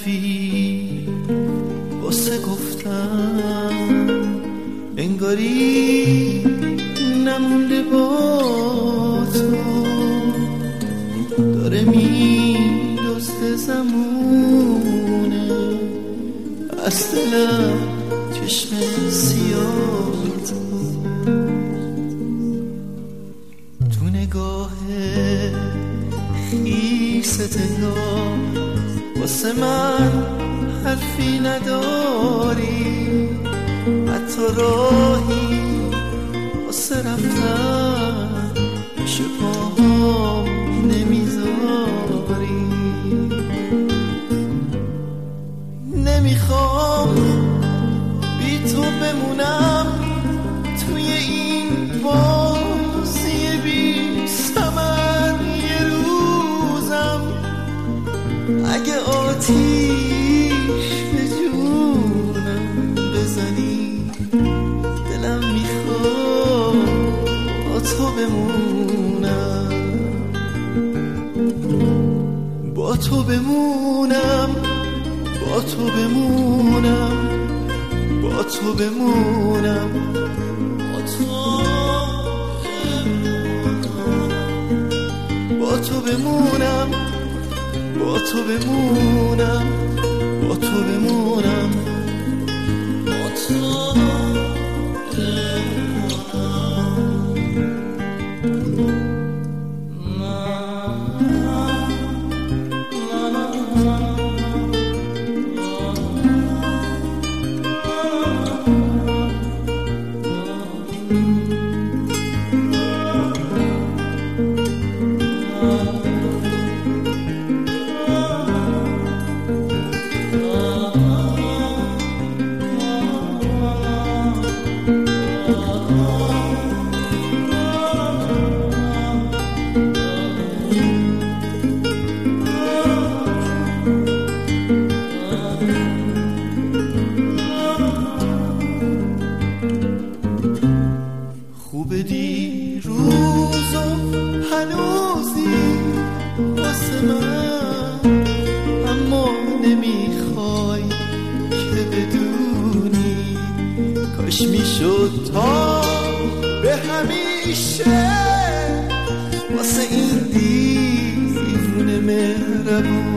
حرفی واسه گفتم، انگاری نمونده با تو، داره میدزد زمونه از دلم چشم سیاه تو نگاه خیست نگاه واسه من حرفی نداری، حتی راهی واسه رفتن پیش پاهم نمیذاری. نمیخوام بی تو بمونم توی این بازی بی ثمر، یه روزم اگه آتیش به جونم بزنی دلم میخواد با تو بمونم، با تو بمونم، با تو بمونم، با تو بمونم، با تو بمونم، با تو بمونم، با تو بمونم، با تو خوب دیروز و هنوزی واسه من، اما نمیخوای که بدونی کاش میشد تا به همیشه واسه این دیوونه مهربون